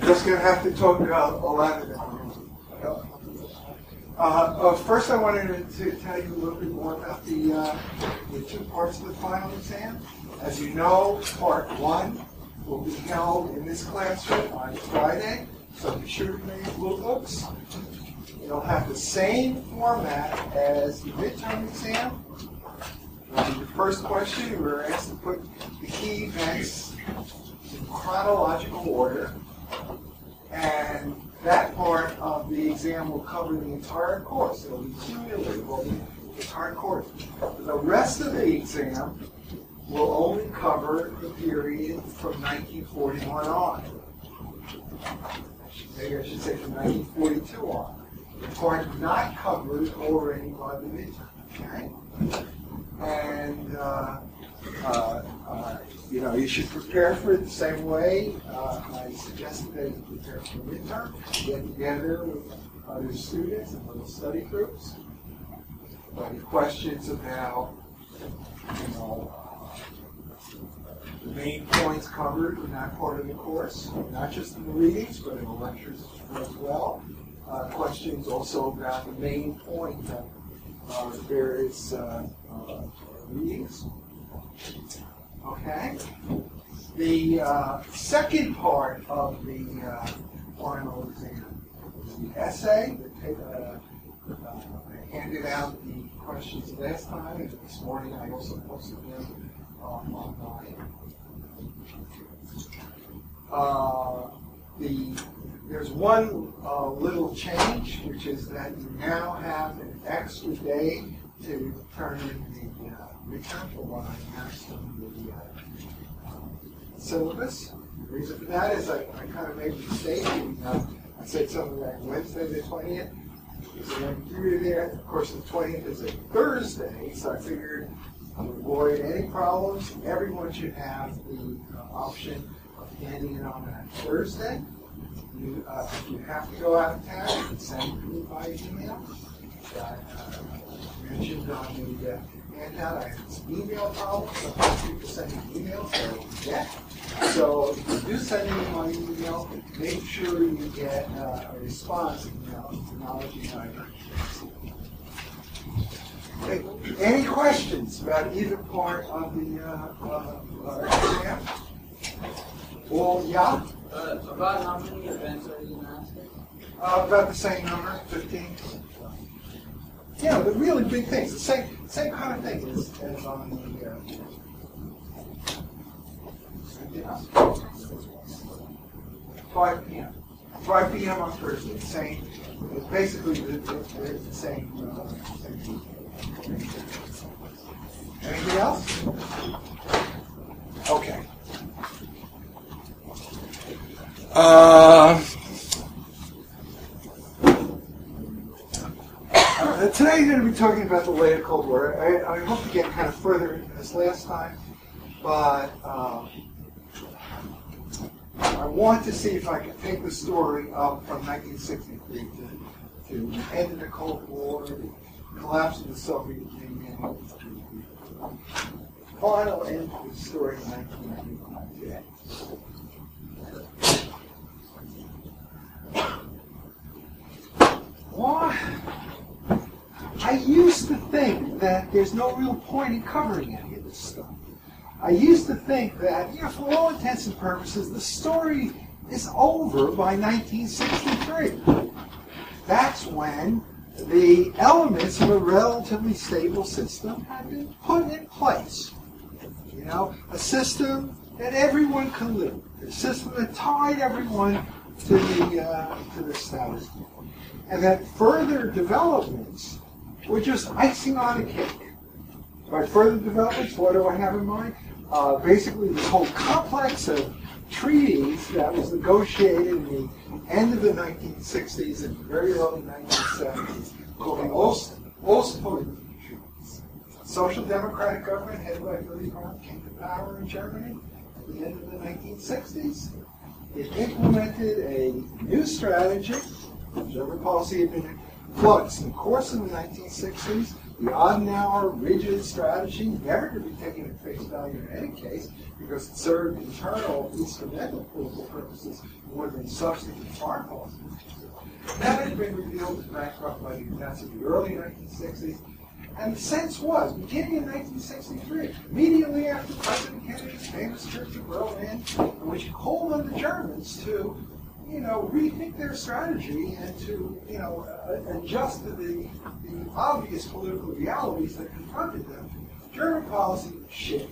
Just going to have to talk about a lot of them. First, I wanted to tell you a little bit more about the two parts of the final exam. As you know, part one will be held in this classroom on Friday, so be sure to bring your blue books. It'll have the same format as the midterm exam. The first question, we were asked to put the key events in chronological order, and that part of the exam will cover the entire course. It'll be cumulative over the entire course. The rest of the exam will only cover the period from 1941 on. Maybe I should say from 1942 on. The part not covered already by the midterm. Okay? And you should prepare for it the same way. I suggested that you prepare for the midterm, get together with other students and little study groups. Any questions about, the main points covered in that part of the course, not just in the readings, but in the lectures as well. Questions also about the main point of the various readings. Okay. The second part of the final exam is the essay. I handed out the questions last time, and this morning I also posted them online. There's one little change, which is that you now have an extra day to turn in the midterm for what I asked in the syllabus. The reason for that is I kind of made a mistake. I said something like Wednesday the 20th. So when you were there, of course, the 20th is a Thursday, so I figured to avoid any problems, everyone should have the option of handing it on a Thursday. If you have to go out of town, you can send it to me by email. I mentioned on the handout, I have some email problems. Sometimes people send me emails that I don't get. So if you do send me my email, make sure you get a response acknowledging my Any questions about either part of the exam? Well, yeah? About how many events are you asking? About the same number, 15. Yeah, the really big things, the same kind of thing as on the 5 p.m. 5 p.m. on Thursday. Same. It's basically the same. Anything else? Okay. Today I'm going to be talking about the later Cold War. I hope to get kind of further into this last time, but I want to see if I can take the story up from 1963 to the end of the Cold War, the collapse of the Soviet Union, the final end of the story in 1995 today. Why? I used to think that there's no real point in covering any of this stuff. I used to think that, for all intents and purposes, the story is over by 1963. That's when the elements of a relatively stable system had been put in place. A system that everyone could live with, a system that tied everyone to the status quo. And that further developments were just icing on the cake. By further developments, what do I have in mind? Basically, this whole complex of treaties that was negotiated in the end of the 1960s and very early 1970s, called the Ostpolitik treaties. Social democratic government headed by Willy Brandt came to power in Germany at the end of the 1960s. It implemented a new strategy. The German policy had been in flux in the course of the 1960s, The Adenauer rigid strategy, never to be taken at face value in any case, because it served internal, instrumental political purposes more than substantive foreign policy. That had been revealed as bankrupt by the events of the early 1960s. And the sense was, beginning in 1963, immediately after President Kennedy's famous trip to Berlin, in which he called on the Germans to, rethink their strategy and to, adjust to the obvious political realities that confronted them, German policy was shifted.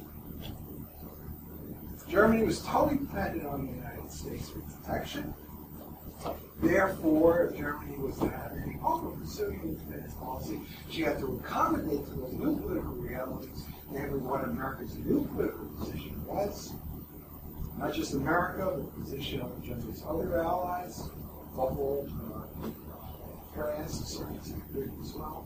Germany was totally dependent on the United States for protection. Therefore, if Germany was to have any hope of pursuing an independence policy, she had to accommodate to those new political realities, namely what America's new political position was. Not just America, but the position of Germany's other allies, above all, France, to certain degree as well.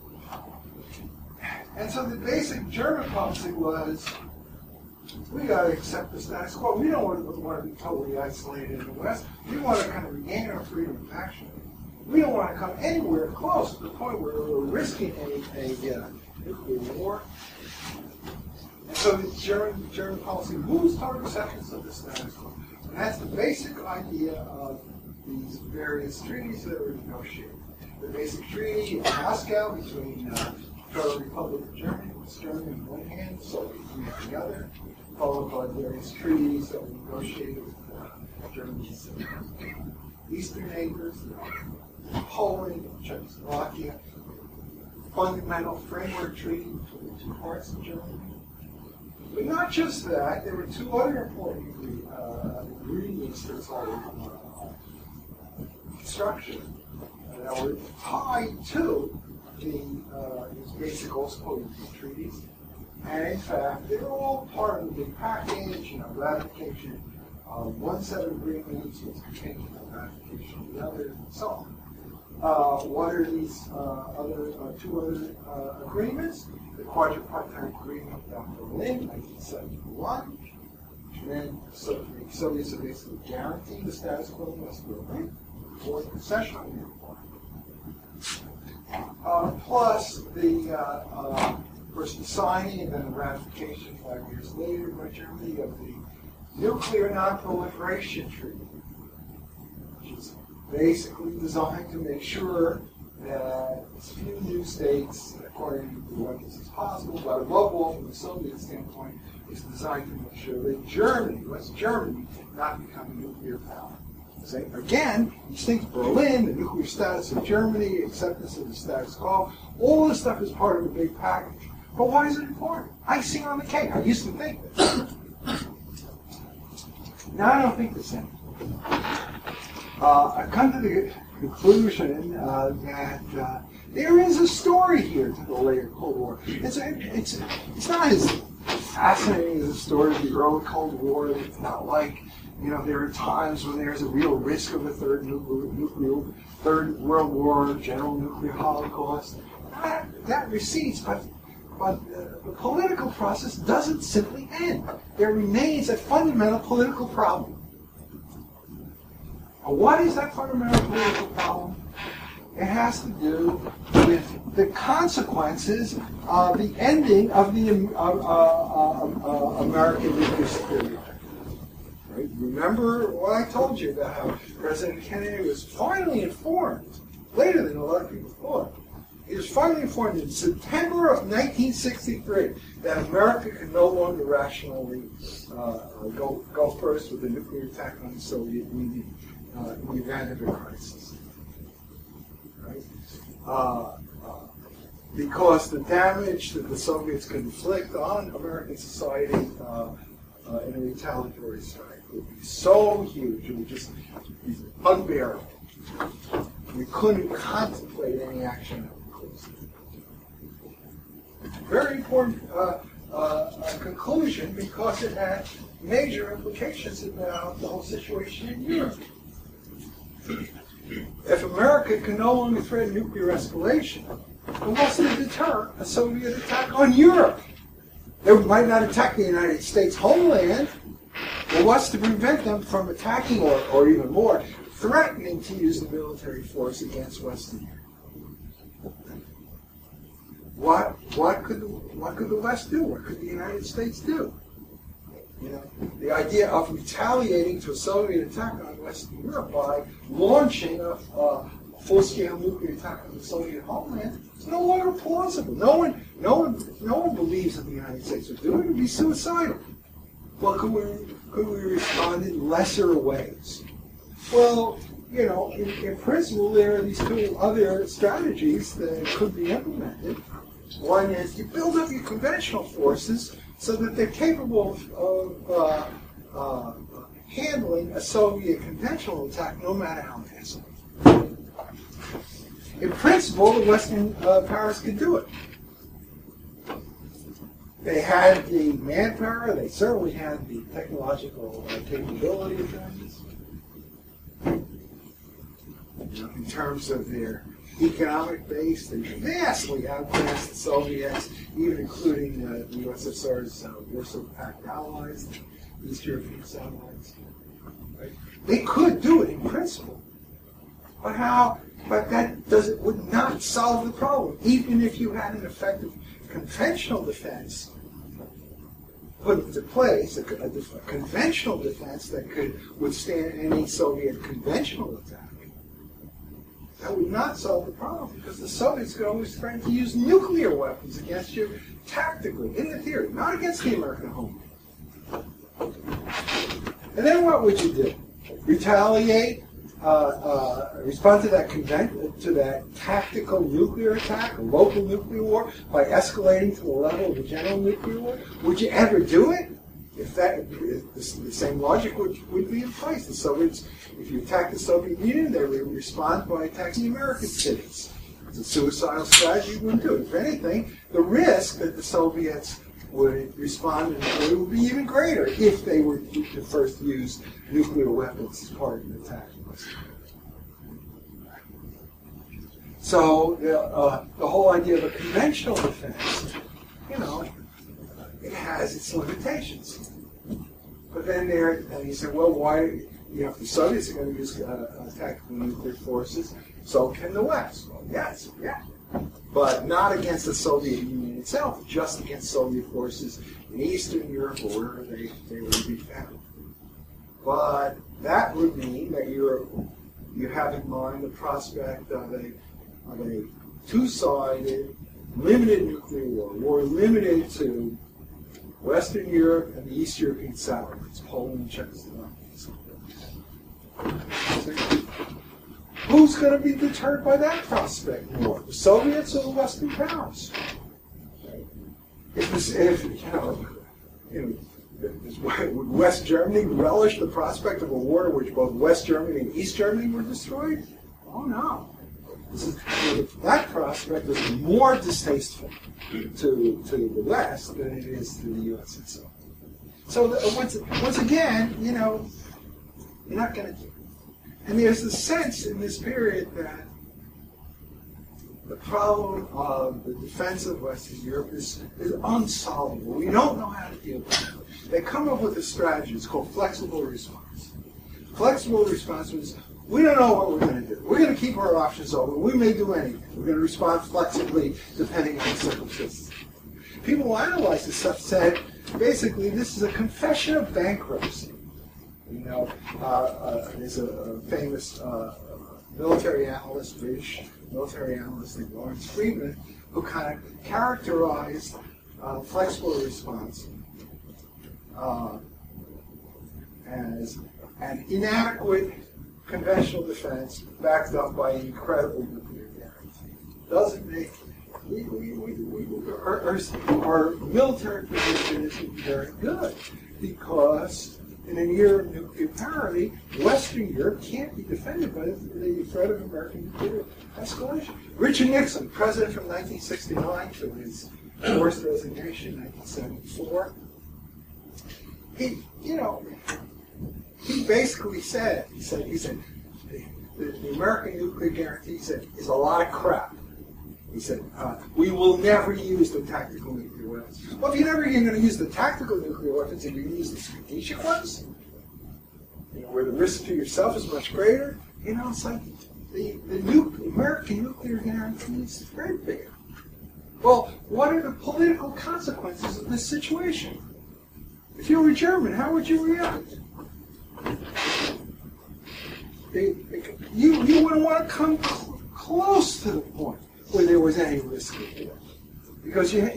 And so the basic German policy was, we got to accept the status quo. We don't want to be totally isolated in the West. We want to kind of regain our freedom of action. We don't want to come anywhere close to the point where we're risking a nuclear war. And so the German policy moves toward acceptance of the status quo. And that's the basic idea of these various treaties that were negotiated. The basic treaty in Moscow between the Federal Republic of Germany, West Germany on one hand, the Soviet Union on the other, followed by various treaties that were negotiated with Germany's eastern neighbors, Poland, Czechoslovakia, fundamental framework treaty between the two parts of Germany. But not just that, there were two other important ingredients to this whole construction that were tied to these basic also treaties. And in fact, they're all part of the big package, ratification of one set of agreements was contingent on ratification of the other, and so on. What are these two other agreements? The Quadripartite Agreement of Berlin, 1971, and then the Soviets have basically guaranteed the status quo in West Berlin for the concession plus first the signing and then the ratification 5 years later by Germany of the Nuclear Non-Proliferation Treaty, which is basically designed to make sure that as few new states, according to what this is possible, but above all from the Soviet standpoint, is designed to make sure that Germany, West Germany, not become a nuclear power. So again, these things, Berlin, the nuclear status of Germany, acceptance of the status quo, all this stuff is part of a big package. But why is it important? Icing on the cake. I used to think this. Now I don't think the same. I've come to the conclusion that there is a story here to the later Cold War. It's not as fascinating as the story of the early Cold War. It's not like, there are times when there's a real risk of a third World War, general nuclear holocaust. That recedes, but the political process doesn't simply end. There remains a fundamental political problem. And what is that fundamental political problem? It has to do with the consequences of the ending of the American nuclear security. Right? Remember what I told you about how President Kennedy was finally informed, later than a lot of people thought. He was finally informed in September of 1963 that America could no longer rationally go first with a nuclear attack on the Soviet Union in the event of a crisis. Right? Because the damage that the Soviets could inflict on American society in a retaliatory strike would be so huge, it would just be unbearable. We couldn't contemplate any action that would cause it. Very important conclusion because it had major implications about the whole situation in Europe. If America can no longer threaten nuclear escalation, then what's to deter a Soviet attack on Europe? They might not attack the United States homeland, but what's to prevent them from attacking, or even more, threatening to use the military force against Western Europe? what could the West do? What could the United States do? You know, the idea of retaliating to a Soviet attack on Western Europe by launching a full-scale nuclear attack on the Soviet homeland is no longer plausible. No one believes that the United States would do it. It would be suicidal. Well, could we respond in lesser ways? Well, you know, in principle, there are these two other strategies that could be implemented. One is you build up your conventional forces so that they're capable of handling a Soviet conventional attack, no matter how massive. In principle, the Western powers could do it. They had the manpower. They certainly had the technological capability of doing this. You know, in terms of their economic base, they vastly outclassed the Soviets, even including the USSR's Warsaw Pact allies, the East European satellites. Right? They could do it in principle, but how? But that would not solve the problem. Even if you had an effective conventional defense put into place, a conventional defense that could withstand any Soviet conventional attack, that would not solve the problem, because the Soviets could always threaten to use nuclear weapons against you tactically, in the theory, not against the American homeland. And then what would you do? Retaliate? Respond to that tactical nuclear attack, a local nuclear war, by escalating to the level of a general nuclear war? Would you ever do it? If the same logic would be in place. The Soviets, if you attack the Soviet Union, they would respond by attacking American cities. It's a suicidal strategy. You wouldn't do it. If anything, the risk that the Soviets would respond in a way would be even greater if they were to first use nuclear weapons as part of an attack. So the whole idea of a conventional defense, you know, it has its limitations. But then you say, well, why? You know, if the Soviets are going to use tactical nuclear forces, so can the West. Well, yes, yeah, but not against the Soviet Union itself, just against Soviet forces in Eastern Europe or wherever they would be found. But that would mean that you have in mind the prospect of a two-sided, limited nuclear war limited to Western Europe and the East European satellites, Poland and Czechoslovakia. Who's going to be deterred by that prospect more, the Soviets or the Western powers? Would West Germany relish the prospect of a war in which both West Germany and East Germany were destroyed? Oh no. That prospect is more distasteful to the West than it is to the U.S. itself. So once again, you know, you're not going to do it. And there's a sense in this period that the problem of the defense of Western Europe is unsolvable. We don't know how to deal with it. They come up with a strategy. It's called flexible response. Flexible response means we don't know what we're going to do. We're going to keep our options open. We may do anything. We're going to respond flexibly depending on the circumstances. People who analyze this stuff said, basically, this is a confession of bankruptcy. You know, there's a famous military analyst, British military analyst named Lawrence Freeman, who kind of characterized flexible response as an inadequate conventional defense backed up by an incredible nuclear guarantee. Doesn't make our military position isn't very good because in an era of nuclear parity, Western Europe can't be defended by the threat of American nuclear escalation. Richard Nixon, president from 1969 to his forced resignation in 1974, he basically said, the American nuclear guarantee, he said, is a lot of crap. He said, we will never use the tactical nuclear weapons. Well, if you're never even going to use the tactical nuclear weapons, if you use the strategic ones, where the risk to yourself is much greater, it's like the American nuclear guarantee is very big. Well, what are the political consequences of this situation? If you were German, how would you react? You wouldn't want to come close to the point where there was any risk of war. Because you're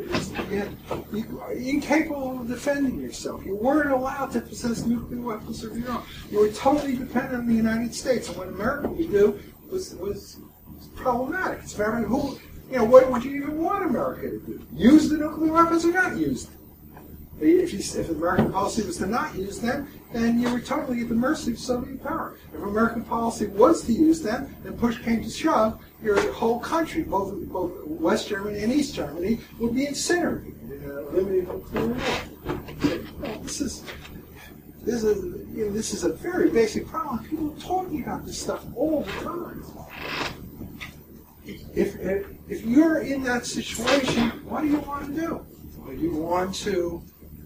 incapable of defending yourself. You weren't allowed to possess nuclear weapons of your own. You were totally dependent on the United States, and what America would do was problematic. It's very what would you even want America to do? Use the nuclear weapons or not use them? If American policy was to not use them, then you were totally at the mercy of Soviet power. If American policy was to use them, and push came to shove, your whole country, both West Germany and East Germany, would be incinerated in a limited nuclear war. This is a very basic problem. People are talking about this stuff all the time. If you're in that situation, what do you want to do? Well, you want to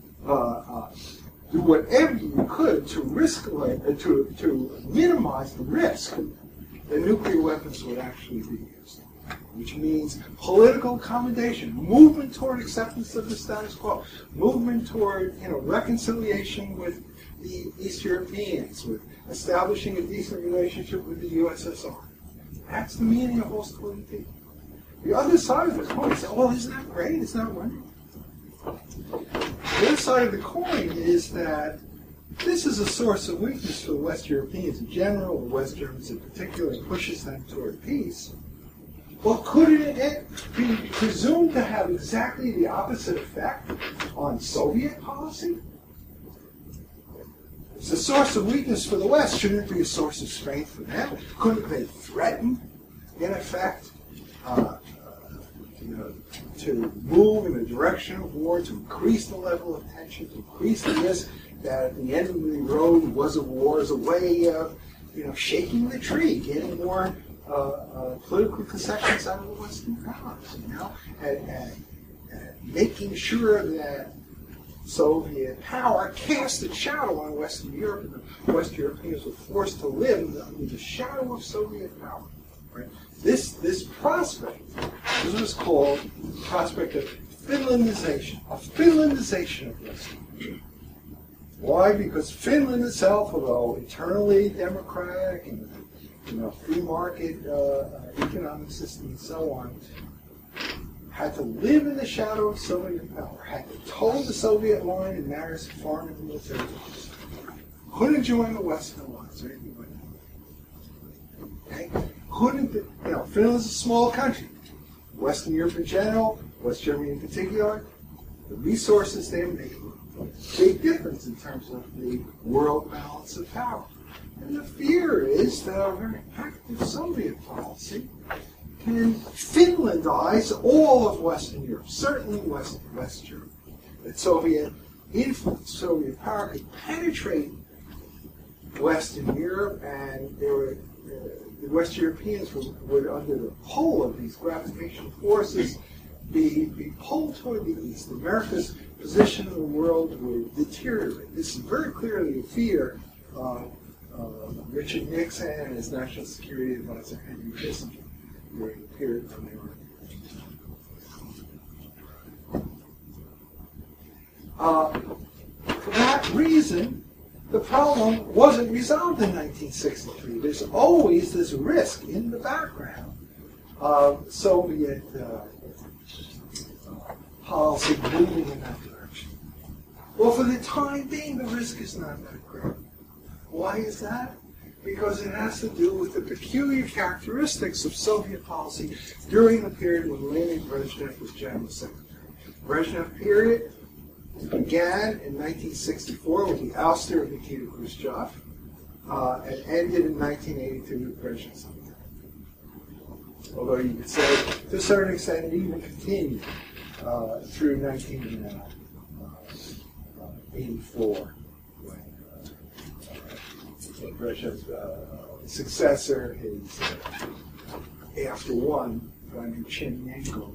do whatever you could to to minimize the risk that nuclear weapons would actually be used, which means political accommodation, movement toward acceptance of the status quo, movement toward reconciliation with the East Europeans, with establishing a decent relationship with the USSR. That's the meaning of Ostpolitik. The other side of the coin is, oh, isn't that great? Isn't that wonderful? The other side of the coin is that this is a source of weakness for the West Europeans in general, the West Germans in particular, and pushes them toward peace. Well, couldn't it be presumed to have exactly the opposite effect on Soviet policy? It's a source of weakness for the West. Shouldn't it be a source of strength for them? Couldn't they threaten, in effect, to move in the direction of war, to increase the level of tension, to increase the risk that at the end of the road was a war, as a way of, shaking the tree, getting more political concessions out of the Western powers, and making sure that Soviet power cast its shadow on Western Europe, and the West Europeans were forced to live under the shadow of Soviet power. Right? This prospect, this was called the prospect of Finlandization of Western Europe. Why? Because Finland itself, although eternally democratic and free market economic system and so on, had to live in the shadow of Soviet power, had to toe the Soviet line in matters of foreign and military policy. Couldn't join the Western alliance or anything like that. Okay? Finland's a small country. Western Europe in general, West Germany in particular, the resources they make a big difference in terms of the world balance of power. And the fear is that a very active Soviet policy can Finlandize all of Western Europe, certainly West Europe. That Soviet influence, Soviet power could penetrate Western Europe, and the West Europeans would, under the pull of these gravitational forces, be pulled toward the east. America's position in the world would deteriorate. This is very clearly a fear of Richard Nixon and his National Security Advisor Henry Kissinger during the period when they were. For that reason, the problem wasn't resolved in 1963. There's always this risk in the background of Soviet policy moving in that direction. Well, for the time being, the risk is not that great. Why is that? Because it has to do with the peculiar characteristics of Soviet policy during the period when Leonid Brezhnev was General Secretary. Brezhnev period began in 1964 with the ouster of Nikita Khrushchev and ended in 1982 with Brezhnev's time. Although you could say, to a certain extent, it even continued through 1984 when Brezhnev's successor, his after one, named Chernenko,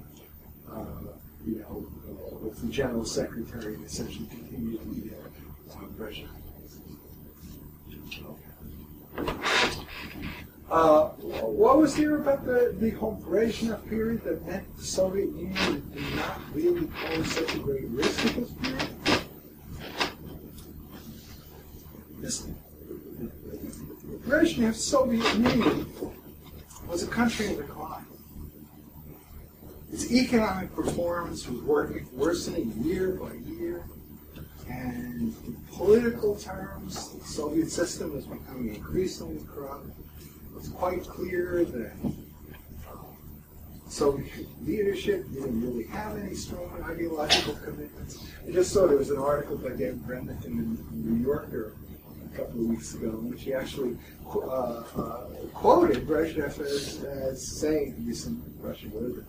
was the general secretary and essentially continued the Brezhnev. What was there about the whole Brezhnev period that meant the Soviet Union did not really pose such a great risk at this period? The Brezhnev Soviet Union was a country in decline. Its economic performance was worsening year by year, and in political terms, the Soviet system was becoming increasingly corrupt. It was quite clear that Soviet leadership didn't really have any strong ideological commitments. I just saw there was an article by David Brenneth in the New Yorker a couple of weeks ago in which he actually quoted Brezhnev as saying, to use some Russian word,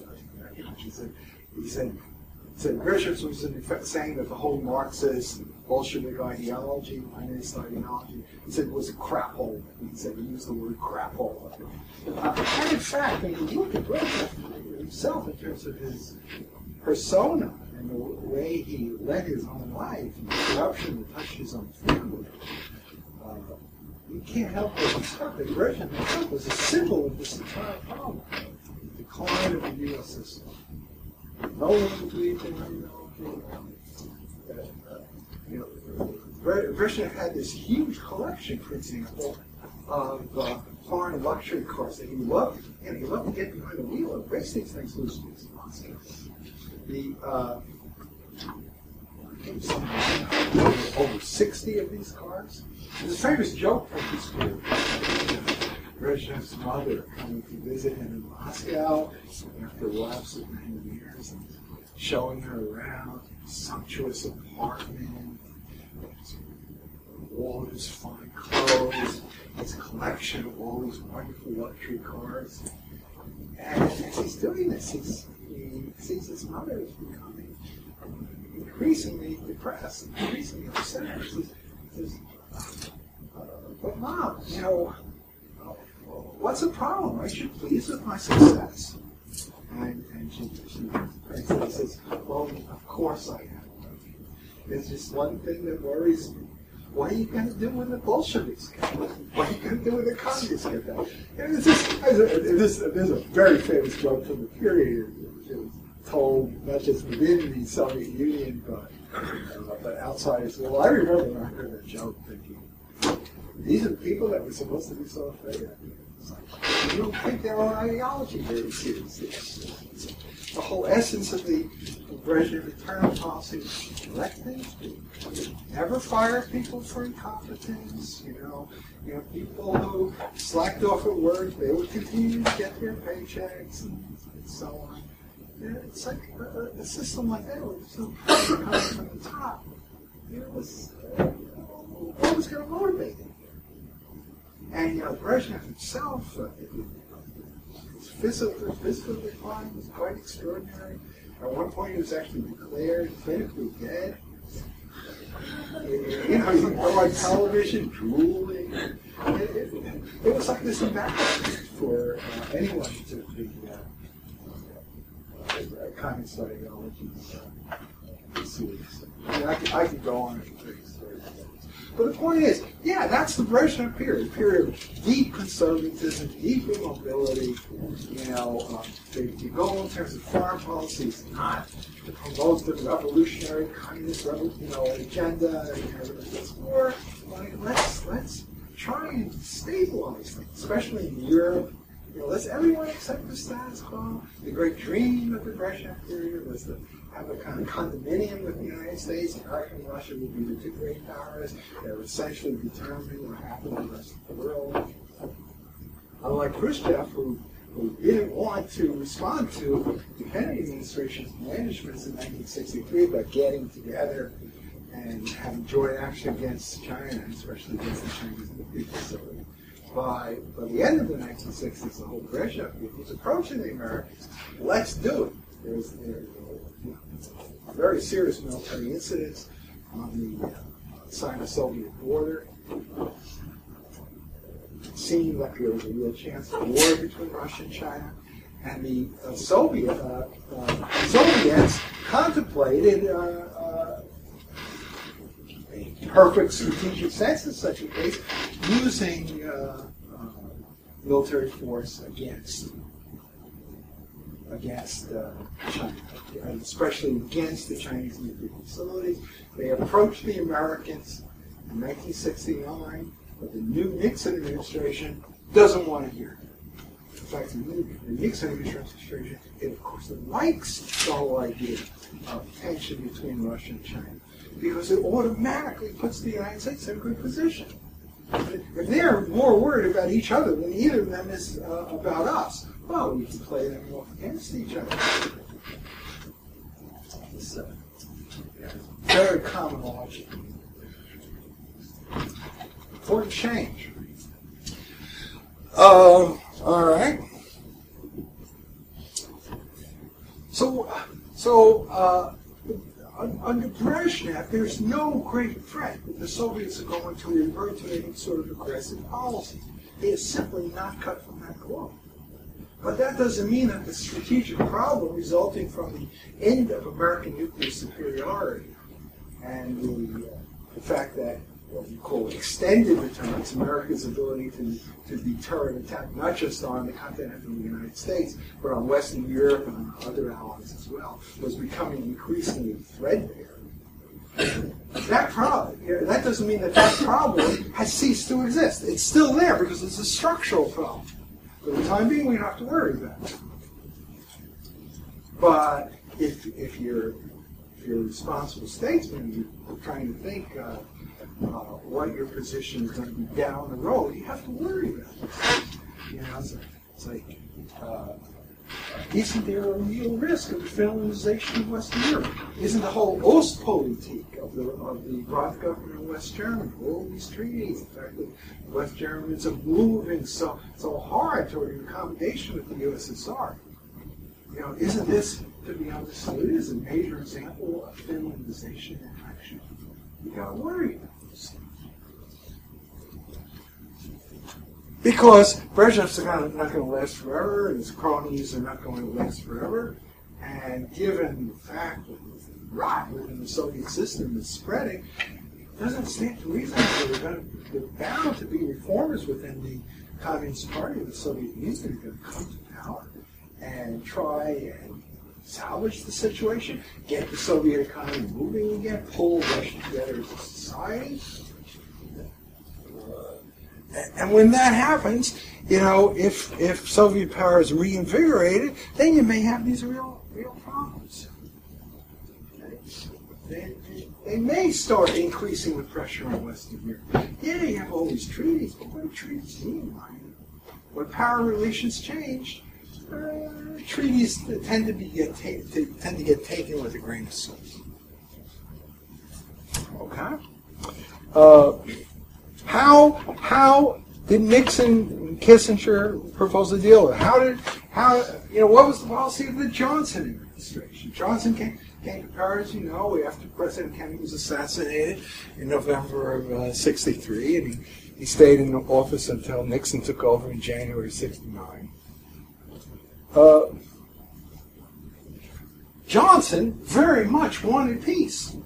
he said Brezhnev was in effect saying that the whole Marxist Bolshevik ideology, Leninist ideology, he said was a crap hole. He used the word crap hole. And in fact, when you look at Brezhnev himself in terms of his persona and the way he led his own life, and the corruption that touched his own family, you can't help but discover that Brezhnev himself was a symbol of this entire problem. The decline of the U.S. system. No one believed in ideology. Brezhnev had this huge collection, for example, of foreign luxury cars that he loved. And he loved to get behind the wheel and race these things loose in Moscow. Over 60 of these cars. There's a famous joke from this period. Brezhnev's mother coming to visit him in Moscow after a lapse of many years and showing her around his sumptuous apartment, all of his fine clothes, his collection of all these wonderful luxury cars. And as he's doing this, he sees his mother is becoming increasingly depressed, increasingly upset. He says, but Mom, what's the problem? Aren't you pleased with my success? And she says, well, of course I am. There's just one thing that worries me. What are you going to do when the Bolsheviks get there? What are you going to do when the communists get there? And there's a very famous joke from the period. It was told not just within the Soviet Union, but outside as well. I remember when I heard that joke thinking, these are the people that we're supposed to be so afraid of. It's like, you don't take their own ideology very seriously. The whole essence of the Brezhnev internal policy was electing, never fire people for incompetence. People who slacked off at work, they would continue to get their paychecks and so on. It's like a system like that, with some pressure coming from the top. What was going to motivate him? And Brezhnev himself, his physical decline was quite extraordinary. At one point, he was actually declared clinically dead. He would go on television drooling. It was like this embarrassment for anyone to be communist ideology. I could go on and tell you stories. But the point is, that's the Brezhnev period. A period of deep conservatism, deep immobility. The goal in terms of foreign policy is not to promote the revolutionary communist agenda. It's more like let's try and stabilize things, especially in Europe. Let's everyone accept the status quo. The great dream of the Brezhnev period was to have a kind of condominium with the United States. America and Russia would be the two great powers that would essentially determine what happened in the rest of the world. Unlike Khrushchev, who didn't want to respond to the Kennedy administration's managements in 1963 about getting together and having joint action against China, especially against the Chinese people. So by the end of the 1960s, the whole Brezhnev group was approaching the Americans. Let's do it. There's very serious military incidents on the Sino-Soviet border. It seemed like there was a real chance of war between Russia and China. And the Soviets contemplated a perfect strategic sense in such a case, using military force against China, and especially against the Chinese nuclear facilities. They approached the Americans in 1969, but the new Nixon administration doesn't want to hear it. In fact, the Nixon administration, it of course likes the whole idea of tension between Russia and China, because it automatically puts the United States in a good position. If they're more worried about each other than either of them is about us, well, we can play them off against each other. It's very common logic. Important change. All right. So under Brezhnev, there's no great threat that the Soviets are going to revert to any sort of aggressive policy. It is simply not cut from that cloth. But that doesn't mean that the strategic problem resulting from the end of American nuclear superiority and the fact that what we call extended deterrence, America's ability to deter an attack not just on the continent of the United States, but on Western Europe and on other allies as well, was becoming increasingly threadbare. That problem, that doesn't mean that problem has ceased to exist. It's still there because it's a structural problem. For the time being, we don't have to worry about it. But if you're a responsible statesman, you're trying to think what your position is going to be down the road, you have to worry about it. It's like, isn't there a real risk of the Finlandization of Western Europe? Isn't the whole Ostpolitik of the Roth government of West Germany, all these treaties, the fact that West Germans are moving so hard toward an accommodation with the USSR? Isn't this to be understood as a major example of Finlandization in action? You got to worry about this. Because Brezhnev's not going to last forever, and his cronies are not going to last forever, and given the fact that the rot within the Soviet system is spreading, it doesn't stand to reason that there are bound to be reformers within the Communist Party of the Soviet Union that are going to come to power and try and salvage the situation, get the Soviet economy moving again, pull Russia together as a society. And when that happens, if Soviet power is reinvigorated, then you may have these real problems. Okay? They may start increasing the pressure on Western Europe. Yeah, you have all these treaties, but what do treaties mean? When power relations change, treaties tend to get taken with a grain of salt. Okay. How did Nixon and Kissinger propose to deal with it? What was the policy of the Johnson administration? Johnson came to power, as you know, after President Kennedy was assassinated in November of '63, and he stayed in office until Nixon took over in January '69. Johnson very much wanted peace.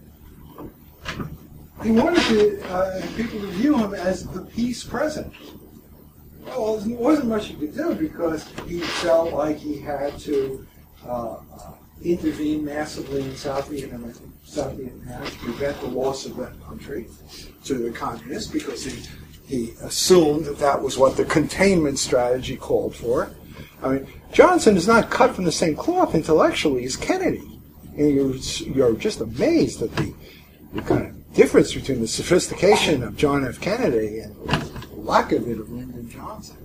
He wanted people to view him as the peace president. Well, there wasn't much he could do because he felt like he had to intervene massively in South Vietnam to prevent the loss of that country to the communists, because he assumed that was what the containment strategy called for. I mean, Johnson is not cut from the same cloth intellectually as Kennedy. And you're just amazed at the kind of difference between the sophistication of John F. Kennedy and the lack of it of Lyndon Johnson.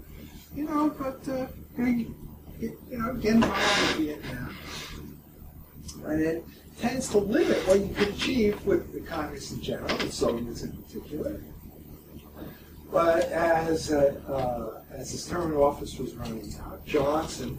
Get involved in Vietnam. And it tends to limit what you can achieve with the communists in general, the Soviets in particular. But as his term in office was running out, Johnson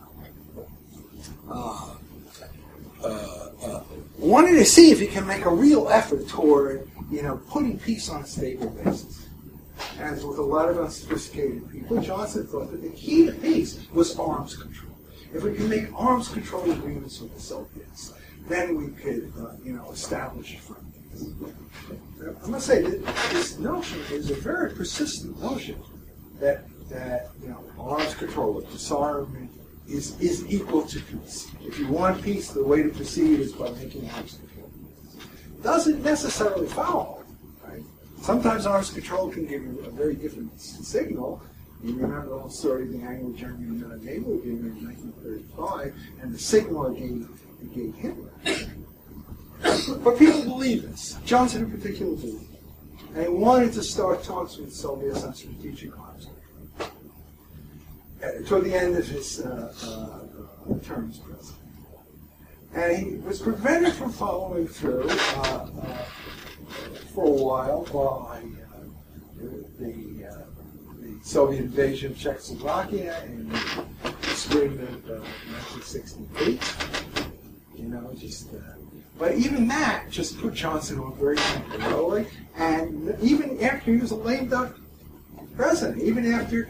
wanted to see if he can make a real effort toward, putting peace on a stable basis. As with a lot of unsophisticated people, Johnson thought that the key to peace was arms control. If we can make arms control agreements with the Soviets, then we could, establish a firm peace. I must say that this notion is a very persistent notion that that arms control, disarmament is equal to peace. If you want peace, the way to proceed is by making arms control. Doesn't necessarily follow, right? Sometimes arms control can give you a very different signal. You remember the whole story of the Anglo-German naval agreement in 1935 and the signal it gave Hitler. But people believe this. Johnson in particular believed it. And he wanted to start talks with the Soviets on strategic arms. Toward the end of his term as president. And he was prevented from following through for a while by the Soviet invasion of Czechoslovakia in the spring of 1968. But even that just put Johnson on very temporarily. And even after he was a lame duck president, even after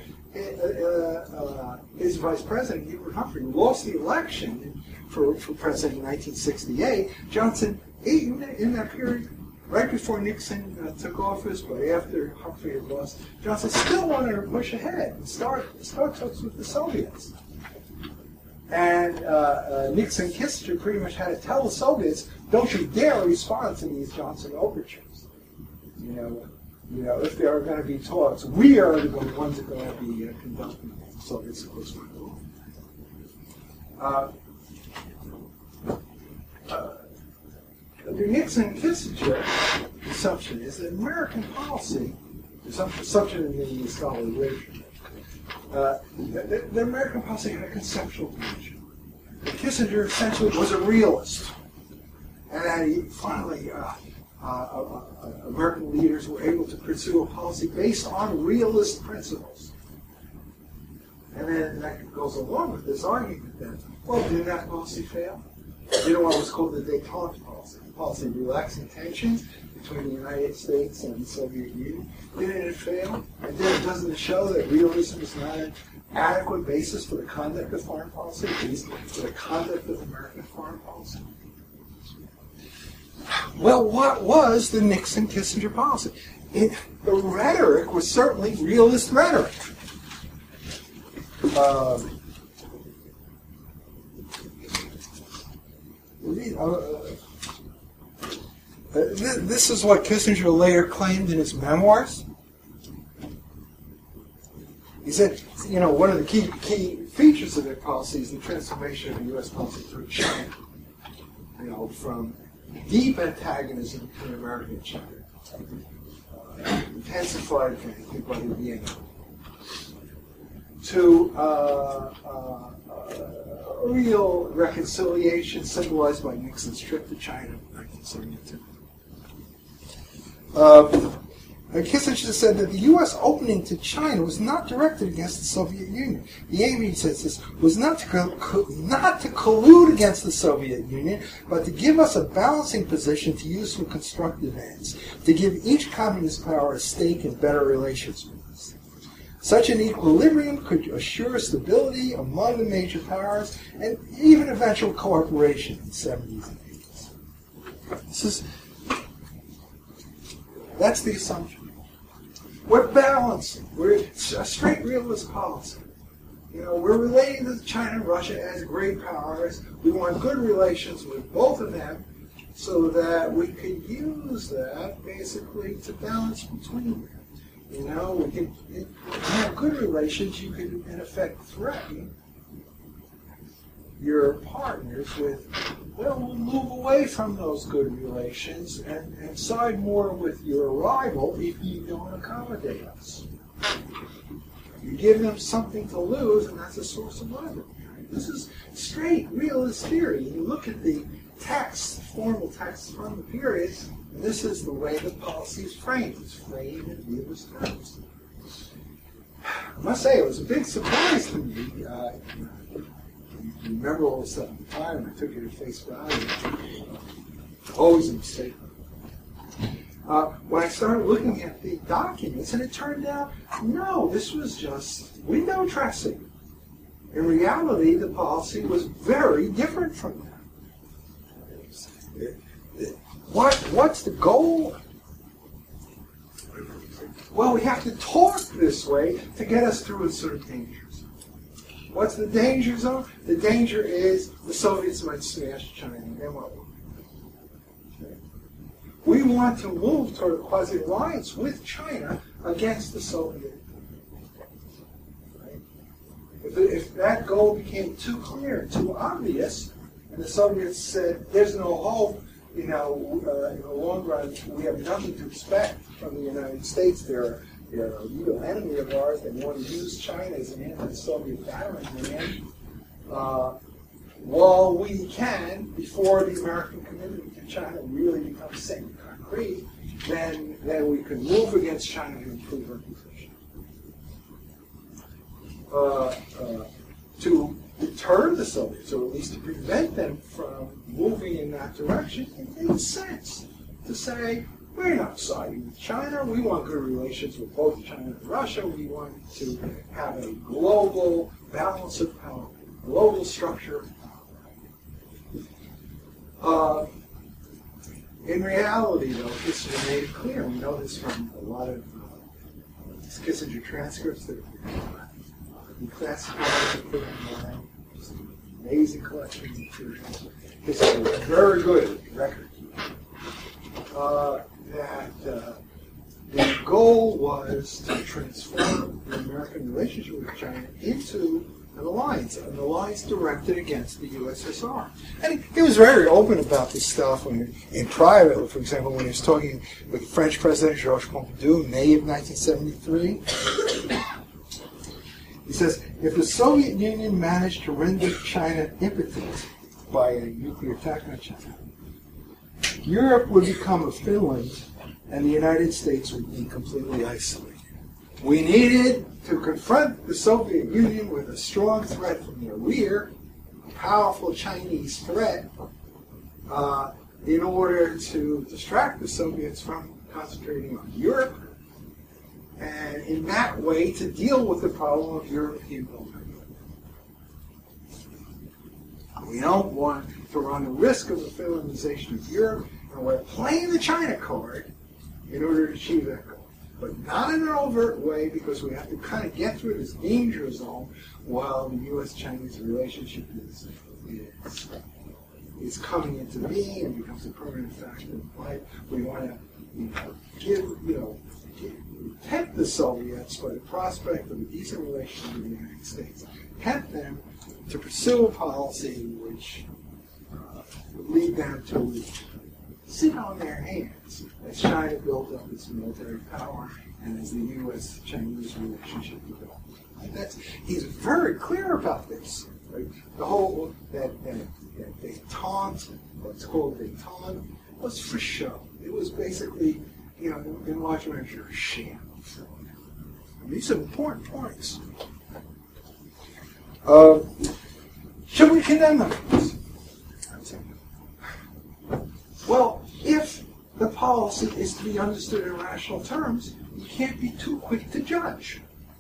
his vice president, Hubert Humphrey, lost the election for president in 1968, Johnson, in that period, right before Nixon took office, but after Humphrey had lost, Johnson still wanted to push ahead and start talks with the Soviets. And Nixon and Kissinger pretty much had to tell the Soviets, don't you dare respond to these Johnson overtures. If there are going to be talks, we are the ones that are going to be conducting them. The Soviets, of course, went along. The Nixon and Kissinger assumption is that American policy, assumption in the scholarly literature, the American policy had a conceptual dimension. Kissinger essentially was a realist. And then he finally, American leaders were able to pursue a policy based on realist principles. And then that goes along with this argument that, well, didn't that policy fail? What was called the détente policy, the policy of relaxing tensions between the United States and the Soviet Union. Didn't it fail? And then doesn't it show that realism is not an adequate basis for the conduct of foreign policy, at least for the conduct of American foreign policy? Well, what was the Nixon-Kissinger policy? The rhetoric was certainly realist rhetoric. This is what Kissinger later claimed in his memoirs. He said, one of the key features of their policy is the transformation of the U.S. policy toward China. From deep antagonism between America and China, intensified, if anything, by the Vienna, to real reconciliation symbolized by Nixon's trip to China in 1972. Kissinger said that the U.S. opening to China was not directed against the Soviet Union. The aim, he says this, was not to collude against the Soviet Union, but to give us a balancing position to use for constructive ends, to give each communist power a stake in better relations with us. Such an equilibrium could assure stability among the major powers and even eventual cooperation in the 70s and 80s. That's the assumption. We're balancing. We're a straight realist policy. We're relating to China and Russia as great powers. We want good relations with both of them so that we could use that basically to balance between them. We can have good relations. You can, in effect, threaten your partners with, well, we'll move away from those good relations and side more with your rival if you don't accommodate us. You give them something to lose, and that's a source of rivalry. This is straight realist theory. You look at the text, formal text from the period, and this is the way the policy is framed. It's framed in realist terms. I must say, it was a big surprise to me. You remember all this stuff at the time, I took it at face value. Always a mistake. When I started looking at the documents, and it turned out, no, this was just window dressing. In reality, the policy was very different from that. What's the goal? Well, we have to talk this way to get us through a certain danger zone. What's the danger zone? The danger is the Soviets might smash China, and then what will happen? We want to move toward a quasi-alliance with China against the Soviet. Right? If that goal became too clear, too obvious, and the Soviets said, there's no hope, in the long run, we have nothing to expect from the United States. They're a real enemy of ours. They want to use China as an anti-Soviet battering ram. While we can, before the American commitment to China really becomes set and concrete, then we can move against China to improve our position. To deter the Soviets, or at least to prevent them from moving in that direction, it makes sense to say, we're not siding with China. We want good relations with both China and Russia. We want to have a global balance of power, global structure of power. In reality, though, this is made clear. We know this from a lot of Kissinger transcripts that have been classified and put online. Just an amazing collection of material. Kissinger is very good at record keeping. That the goal was to transform the American relationship with China into an alliance directed against the USSR. And he was very open about this stuff in private. For example, when he was talking with French President Georges Pompidou in May of 1973, he says, if the Soviet Union managed to render China impotent by a nuclear attack on China, Europe would become a Finland, and the United States would be completely isolated. We needed to confront the Soviet Union with a strong threat from their rear, a powerful Chinese threat, in order to distract the Soviets from concentrating on Europe, and in that way to deal with the problem of European vulnerability. We don't want to run the risk of the Finlandization of Europe, and we're playing the China card in order to achieve that goal. But not in an overt way, because we have to kind of get through this danger zone while the U.S.-Chinese relationship is coming into being and becomes a permanent factor in life. We want to tempt the Soviets by the prospect of a decent relationship with the United States. Tempt them to pursue a policy which would lead them to sit on their hands as China built up its military power and as the U.S.-Chinese relationship developed. He's very clear about this. Right? The whole that détente, what's called détente, was for show. It was basically, in large measure, a sham. And these are important points. Should we condemn them? Well, if the policy is to be understood in rational terms, you can't be too quick to judge.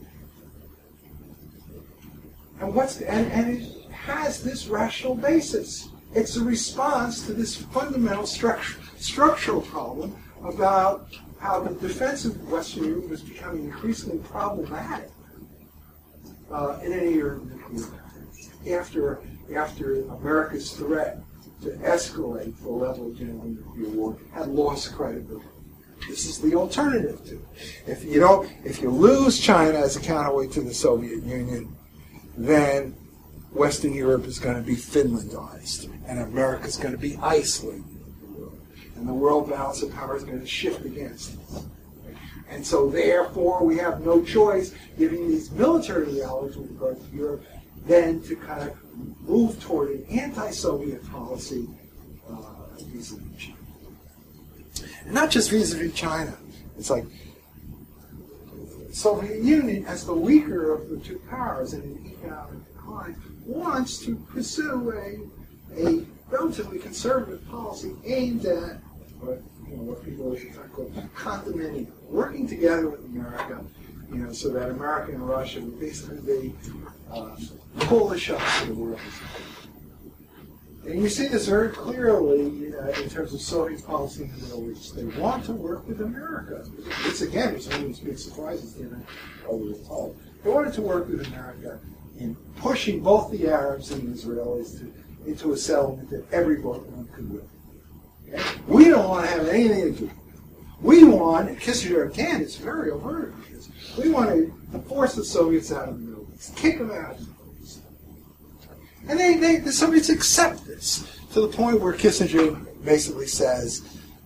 And it has this rational basis. It's a response to this fundamental structural problem about how the defense of Western Europe is becoming increasingly problematic in an era of nuclear power. After America's threat to escalate the level of general nuclear war had lost credibility. This is the alternative to it. If you lose China as a counterweight to the Soviet Union, then Western Europe is going to be Finlandized, and America is going to be isolated, and the world balance of power is going to shift against us. And so, therefore, we have no choice, given these military realities with regard to Europe, than to kind of move toward an anti-Soviet policy vis-a-vis China. And not just vis-a-vis China. It's like the Soviet Union, as the weaker of the two powers in an economic decline, wants to pursue a relatively conservative policy aimed at what people are calling condominia, working together with America, so that America and Russia would basically be pull the shots of the world. And you see this very clearly in terms of Soviet policy in the Middle East. They want to work with America. It's one of these big surprises they were told. They wanted to work with America in pushing both the Arabs and the Israelis into a settlement that everyone could win. Okay? We don't want to have anything to do. We want, and Kissinger again is very overt in this, we want to force the Soviets out of the Middle East, kick them out of the Middle East. And the Soviets accept this to the point where Kissinger basically says,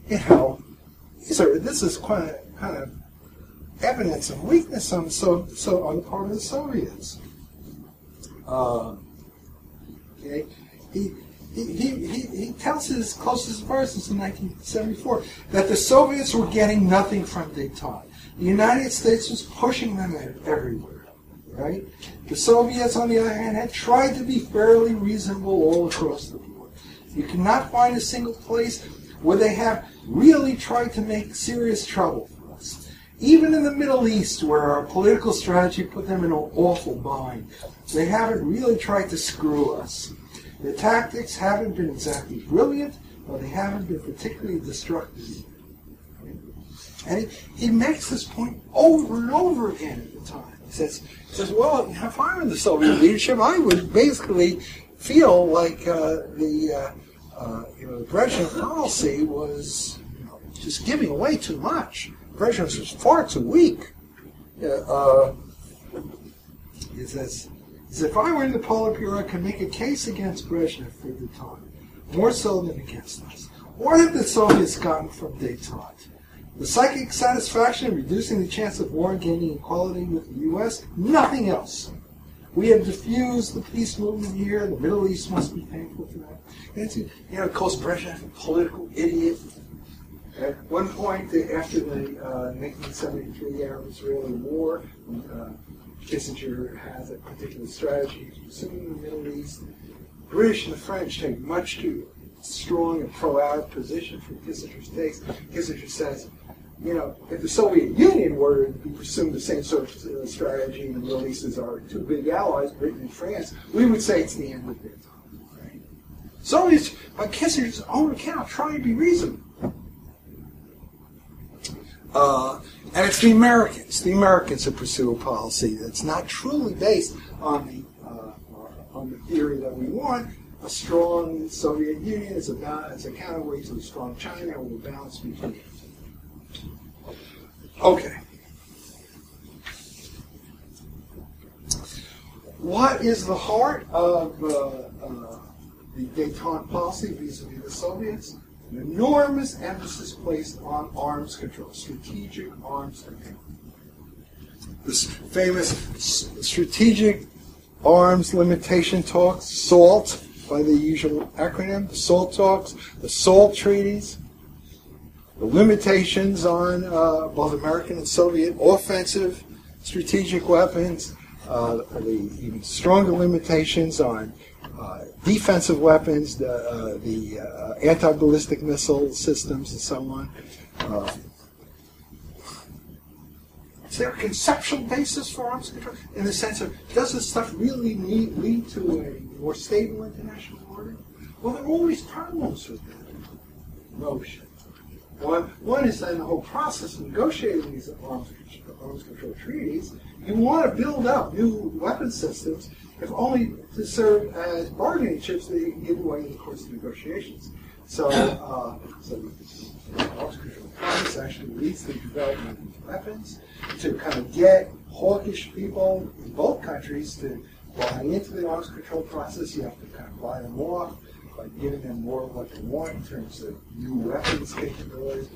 this is kind of evidence of weakness on the part of the Soviets. Okay, he tells his closest advisors in 1974 that the Soviets were getting nothing from détente. The United States was pushing them everywhere. Right? The Soviets, on the other hand, had tried to be fairly reasonable all across the board. You cannot find a single place where they have really tried to make serious trouble for us. Even in the Middle East, where our political strategy put them in an awful bind, they haven't really tried to screw us. Their tactics haven't been exactly brilliant, but they haven't been particularly destructive. And he makes this point over and over again at the time. He says, well, if I were in the Soviet leadership, I would basically feel like the Brezhnev policy was just giving away too much. Brezhnev was far too weak. He says, if I were in the Politburo, I could make a case against Brezhnev for détente, more so than against us. What have the Soviets gotten from détente? The psychic satisfaction of reducing the chance of war and gaining equality with the U.S.? Nothing else. We have diffused the peace movement here. The Middle East must be thankful for that. And it calls Brezhnev a political idiot. At one point, after the 1973 Arab-Israeli War, Kissinger has a particular strategy to pursue in the Middle East. The British and the French take much too strong and pro-Arab position for Kissinger's takes. Kissinger says, if the Soviet Union were to be pursuing the same sort of strategy in the Middle East as our two big allies, Britain and France, we would say it's the end of their time. Right? Soviets, by Kissinger's own account, try to be reasonable. And it's the Americans who pursue a policy that's not truly based on the theory that we want. A strong Soviet Union is a counterweight to a strong China, with a balance between them. Okay. What is the heart of the détente policy vis-a-vis the Soviets? An enormous emphasis placed on arms control, strategic arms control. This famous strategic arms limitation talks, SALT, by the usual acronym, the SALT talks, the SALT treaties, the limitations on both American and Soviet offensive strategic weapons, the even stronger limitations on defensive weapons, the anti-ballistic missile systems, and so on. Is there a conceptual basis for arms control in the sense of, does this stuff really lead to a more stable international order? Well, there are always problems with that notion. One is that in the whole process of negotiating these arms control treaties, you want to build up new weapon systems, if only to serve as bargaining chips that you can give away in the course of negotiations. So the arms control process actually leads to the development of these weapons, to kind of get hawkish people in both countries to buy into the arms control process. You have to kind of buy them off by giving them more of what they want in terms of new weapons capabilities.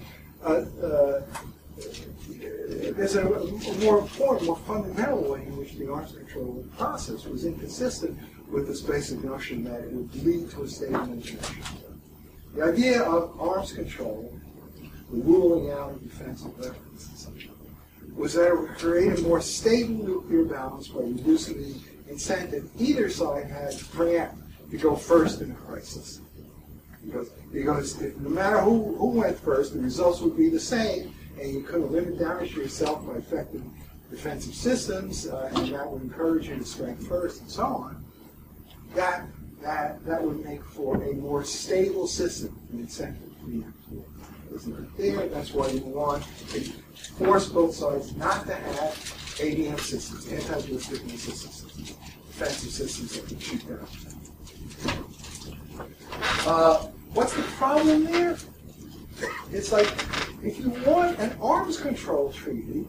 There's a more important, more fundamental way in which the arms control process was inconsistent with this basic notion that it would lead to a stable international order. The idea of arms control, the ruling out of defensive weapons and such, was that it would create a more stable nuclear balance by reducing the incentive either side had to preempt, to go first in a crisis. Because no matter who went first, the results would be the same, and you couldn't limit damage to yourself by effective defensive systems, and that would encourage you to strike first, and so on. That that would make for a more stable system, an incentive for the export. Isn't it there? That's why you want to force both sides not to have ADM systems, anti-ballistic missile systems, defensive systems that can shoot down. What's the problem there? It's like if you want an arms control treaty,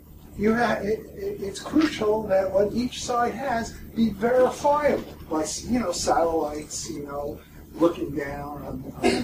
it's crucial that what each side has be verifiable by satellites, looking down on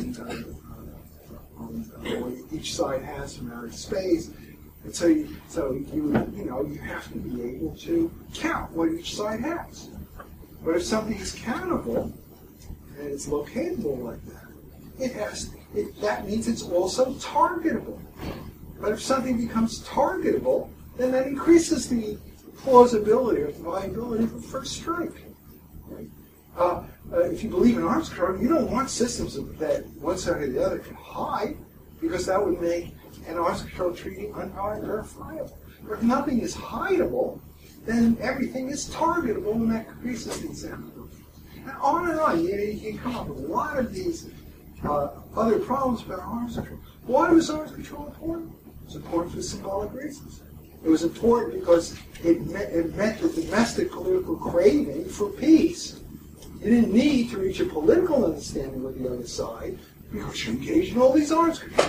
what each side has from outer space. And so you have to be able to count what each side has. But if something is countable and it's locatable like that, that means it's also targetable. But if something becomes targetable, then that increases the plausibility or the viability of the first strike. Right? If you believe in arms control, you don't want systems that one side or the other can hide, because that would make an arms control treaty unverifiable. But if nothing is hideable, then everything is targetable, and that increases the incentive. And on. You can come up with a lot of these other problems about arms control. Why was arms control important? It was important for symbolic reasons. It was important because it met the domestic political craving for peace. You didn't need to reach a political understanding with the other side because you engaged in all these arms control.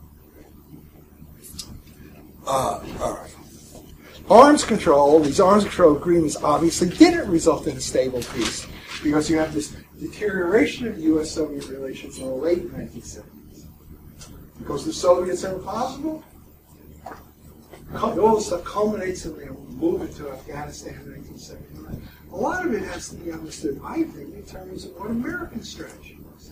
All right. Arms control, these arms control agreements obviously didn't result in a stable peace because you have this deterioration of U.S.-Soviet relations in the late 1970s. Because the Soviets are impossible, all this stuff culminates in the movement to Afghanistan in 1979. A lot of it has to be understood, I think, in terms of what American strategy was.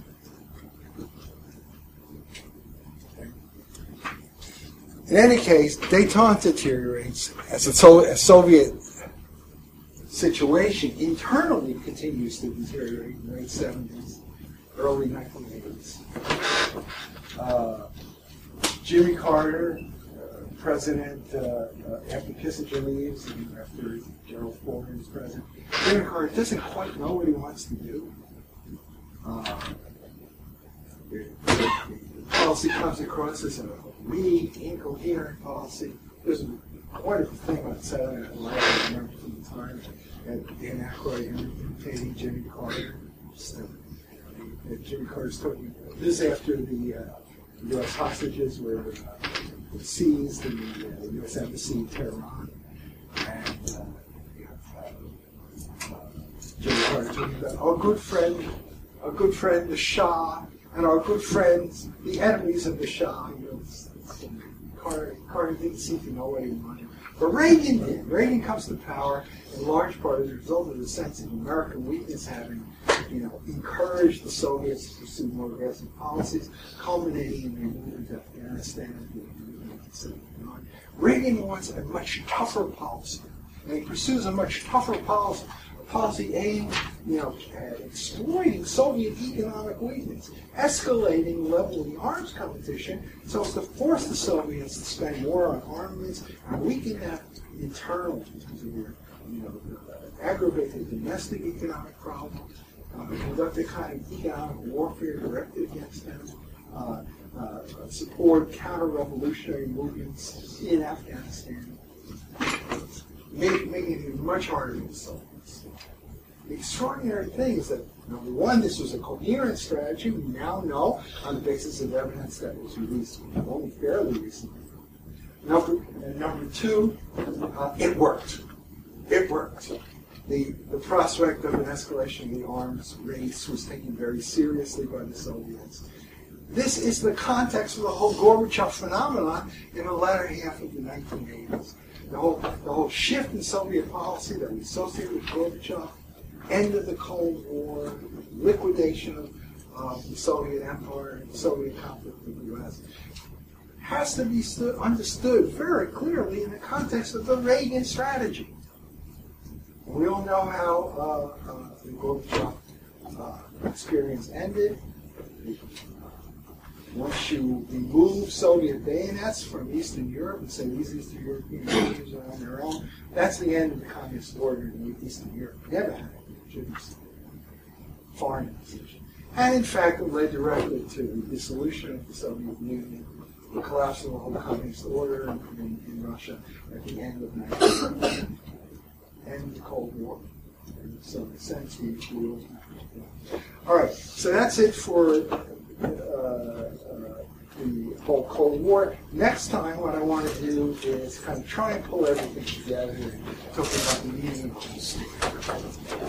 In any case, détente deteriorates as the Soviet situation internally continues to deteriorate in the late 70s, early 1980s. Jimmy Carter, president, after Kissinger leaves and after Gerald Ford is president, Jimmy Carter doesn't quite know what he wants to do. The policy comes across as a weak, incoherent policy. There's a wonderful thing about Saturday Night Live, I remember from the time, and Dan Aykroyd imitating Jimmy Carter. Jimmy Carter's talking, this after the U.S. hostages were seized in the U.S. Embassy in Tehran. And Jimmy Carter talking about our good friend the Shah, and our good friends, the enemies of the Shah. Carter didn't seem to know what he wanted. But Reagan did. Reagan comes to power in large part as a result of the sense of American weakness having, encouraged the Soviets to pursue more aggressive policies, culminating in their movement to Afghanistan in 1979. Reagan wants a much tougher policy, and he pursues a much tougher policy aimed, at exploiting Soviet economic weakness, escalating, leveling arms competition, so as to force the Soviets to spend more on armaments and weaken that internally because of their, aggravated domestic economic problems, conduct a kind of economic warfare directed against them, support counter-revolutionary movements in Afghanistan, making it much harder for the Soviets. The extraordinary thing is that, number one, this was a coherent strategy. We now know on the basis of evidence that was released only fairly recently. Number two, it worked. It worked. The prospect of an escalation of the arms race was taken very seriously by the Soviets. This is the context of the whole Gorbachev phenomenon in the latter half of the 1980s. The whole shift in Soviet policy that we associate with Gorbachev, end of the Cold War, liquidation of the Soviet Empire and the Soviet conflict with the U.S., has to be understood very clearly in the context of the Reagan strategy. We all know how the Gorbachev experience ended. Once you remove Soviet bayonets from Eastern Europe and say these Eastern European countries are on their own, that's the end of the communist order in Eastern Europe. Never had it. foreign message. And in fact, it led directly to the dissolution of the Soviet Union, the collapse of the whole communist order in Russia at the end of 1990, and the Cold War. And so, in a sense, we will. All right, so that's it for the whole Cold War. Next time, what I want to do is kind of try and pull everything together and talk about the meaning of the whole story.